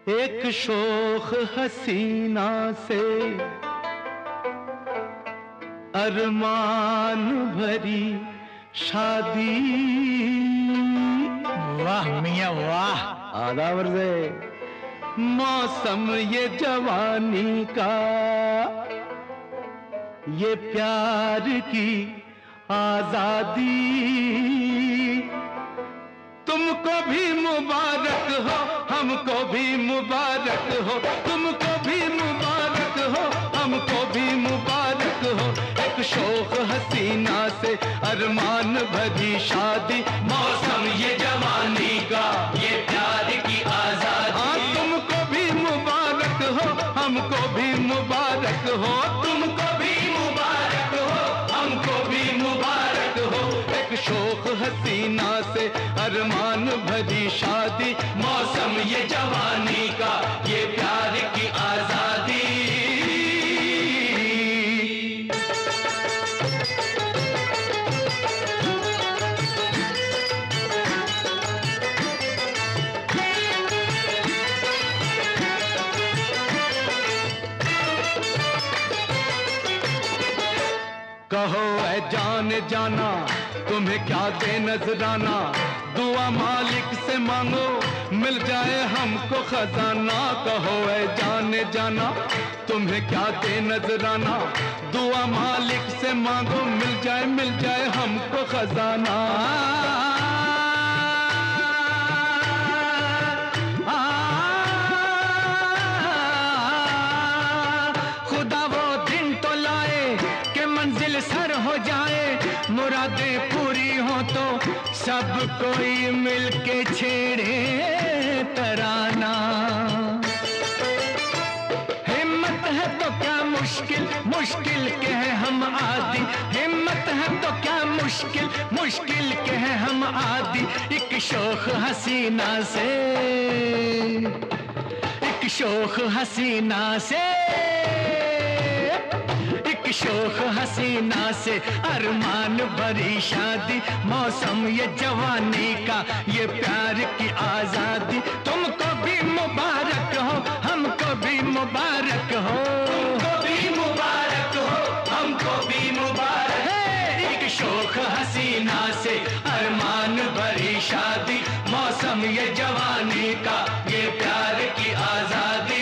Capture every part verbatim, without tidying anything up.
एक शोख हसीना से अरमान भरी शादी। वाह मियां वाह। आधा वर्ज़े मौसम ये जवानी का, ये प्यार की आजादी। तुमको भी मुबारक हो, हमको भी मुबारक हो, तुमको भी मुबारक हो, हमको भी मुबारक हो। एक शोख हसीना से अरमान भरी शादी। मौसम ये जवानी का, ये प्यार की आजादी। हाँ, तुमको भी मुबारक हो, हमको भी मुबारक हो, तुमको भी मुबारक हो, हमको भी मुबारक हो। एक शोख हसीना से अरमान भरी शादी। मौसम ये जवानी का, ये प्यार की आजादी। कहो ऐ जाने जाना, तुम्हें क्या दे नजराना। दुआ मालिक से मांगो, मिल जाए हमको खजाना। कहो ऐ जाने जाना, तुम्हें क्या दे नजराना। दुआ मालिक से मांगो, मिल जाए मिल जाए हमको खजाना। मंजिल सर हो जाए, मुरादें पूरी हो तो सब कोई मिलके छेड़े तराना। हिम्मत है तो क्या मुश्किल, मुश्किल के हैं हम आदि। हिम्मत है तो क्या मुश्किल, मुश्किल के हैं हम आदि। एक शोख हसीना से, एक शोख हसीना से, एक शोख हसीना से अरमान भरी शादी। मौसम ये जवानी का, ये प्यार की आजादी। तुमको भी मुबारक हो, हमको भी मुबारक हो, तुमको भी मुबारक हो, हमको भी मुबारक है। एक शोख हसीना से अरमान भरी शादी। मौसम ये जवानी का, ये प्यार की आजादी।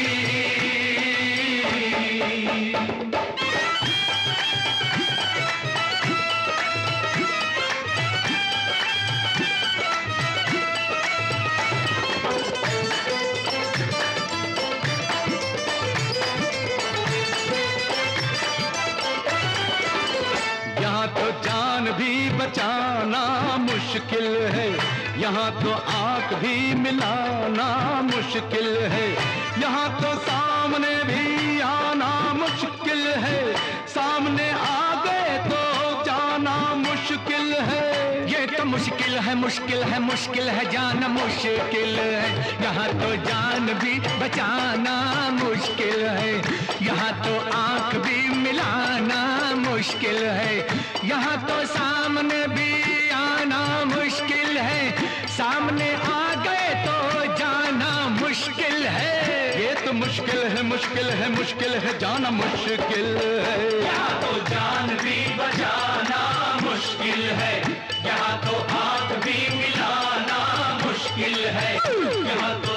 तो जान भी बचाना मुश्किल है, यहाँ तो आंख भी मिलाना मुश्किल है। यहाँ तो सामने भी आना मुश्किल है, सामने आ गए तो जाना मुश्किल है। ये तो मुश्किल है, मुश्किल है, मुश्किल है, जाना मुश्किल है। यहाँ तो जान भी बचाना मुश्किल है, यहाँ तो आंख भी मिलाना मुश्किल है। यहाँ तो सामने भी आना मुश्किल है, सामने आ गए तो जाना मुश्किल है। ये तो मुश्किल है, मुश्किल है, मुश्किल है, जाना मुश्किल है। यहाँ तो जान भी बचाना मुश्किल है, यहाँ तो आंख भी मिलाना मुश्किल है। यहाँ तो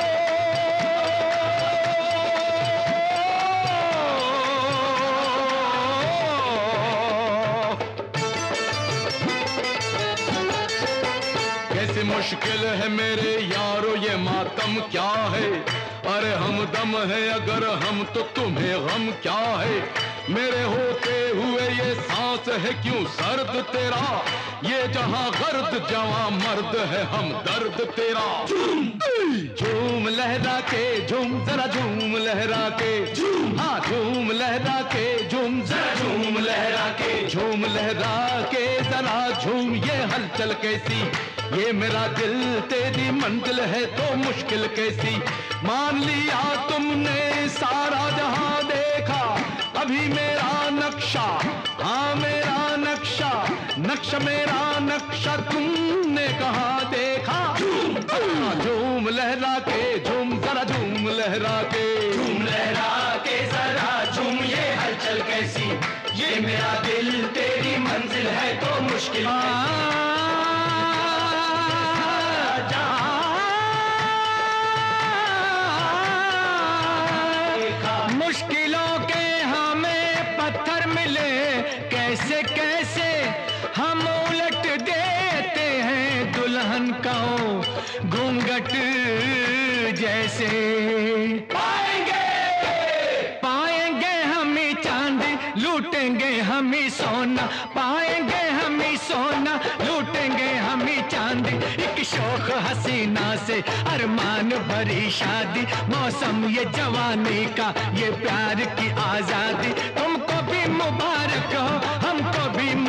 मुश्किल है मेरे यारो ये मातम क्या है। अरे हम दम है अगर हम तो तुम्हें गम क्या है। मेरे होते हुए ये सांस है क्यों सर्द तेरा, ये जहां गर्द जवां मर्द है हम दर्द तेरा। झूम लहरा के झूम जरा झूम लहरा के, हाँ झूम लहरा के झूम जरा झूम लहरा के, झूम लहरा के जरा झूम। ये हलचल कैसी, ये मेरा दिल तेरी मंजिल है तो मुश्किल कैसी। मान लिया तुमने सारा जहां देखा, अभी मेरा नक्शा, हाँ मेरा नक्शा, नक्शा मेरा नक्शा तुमने कहाँ देखा। झूम लहरा के झूम जरा झूम कैसे कैसे हम उलट देते हैं दुल्हन का घूंघट जैसे। पाएंगे पाएंगे हम ही चांदी, लूटेंगे हम ही सोना, पाएंगे हम ही सोना, लूटेंगे हम ही चांदी। एक शौक हसीना से अरमान भरी शादी, मौसम ये जवानी का, ये प्यार की आजादी। तुमको भी मुबारक हो, हमको भी